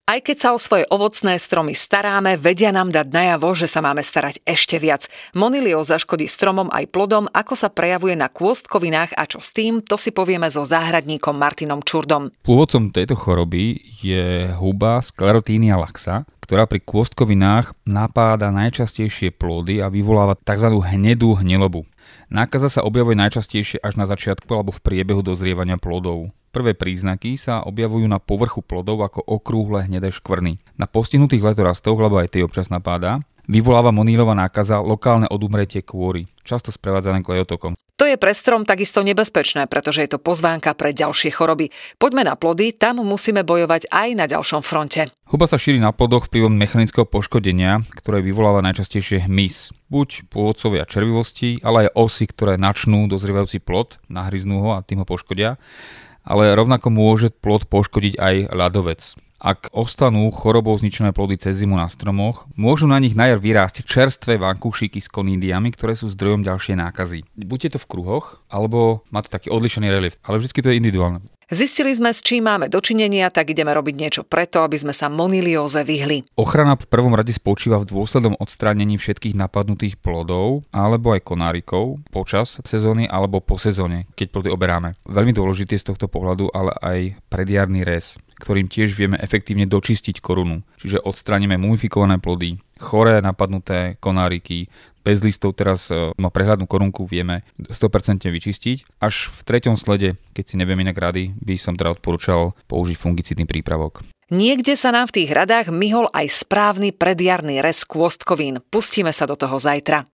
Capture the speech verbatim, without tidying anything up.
Aj keď sa o svoje ovocné stromy staráme, vedia nám dať najavo, že sa máme starať ešte viac. Monilióza škodí stromom aj plodom, ako sa prejavuje na kôstkovinách a čo s tým, to si povieme so záhradníkom Martinom Čurdom. Pôvodcom tejto choroby je huba Sclerotinia laxa, ktorá pri kôstkovinách napáda najčastejšie plody a vyvoláva tzv. Hnedú hnilobu. Nákaza sa objavuje najčastejšie až na začiatku alebo v priebehu dozrievania plodov. Prvé príznaky sa objavujú na povrchu plodov ako okrúhle hnedé škvrny. Na postihnutých letorastoch, lebo aj tie občas napáda, vyvoláva monýlová nákaza lokálne odumretie kôry, často sprevádzané klejotokom. To je pre strom takisto nebezpečné, pretože je to pozvánka pre ďalšie choroby. Poďme na plody, tam musíme bojovať aj na ďalšom fronte. Huba sa šíri na plodoch vplyvom mechanického poškodenia, ktoré vyvoláva najčastejšie hmyz. Buď pôvodcovia červivosti, ale aj osy, ktoré načnú dozrievajúci plod, nahryznú ho a tým ho poškodia. Ale rovnako môže plod poškodiť aj ľadovec. Ak ostanú chorobou zničené plody cez zimu na stromoch, môžu na nich na jar vyrásť čerstvé vankúšiky s konídiami, ktoré sú zdrojom ďalšej nákazy. Buď je to v kruhoch, alebo má to taký odlišený relief, ale vždy to je individuálne. Zistili sme, s čím máme dočinenia, tak ideme robiť niečo preto, aby sme sa monilióze vyhli. Ochrana v prvom rade spočíva v dôslednom odstránení všetkých napadnutých plodov alebo aj konárikov počas sezóny alebo po sezóne, keď plody oberáme. Veľmi dôležitý je z tohto pohľadu ale aj predjarný rez, ktorým tiež vieme efektívne dočistiť korunu. Čiže odstránime mumifikované plody, choré napadnuté konáriky, bez listov teraz no, prehľadnú korunku vieme sto percent vyčistiť. Až v treťom slede, keď si neviem inak rady, by som teda odporúčal použiť fungicidný prípravok. Niekde sa nám v tých radách myhol aj správny predjarný rez kôstkovín. Pustíme sa do toho zajtra.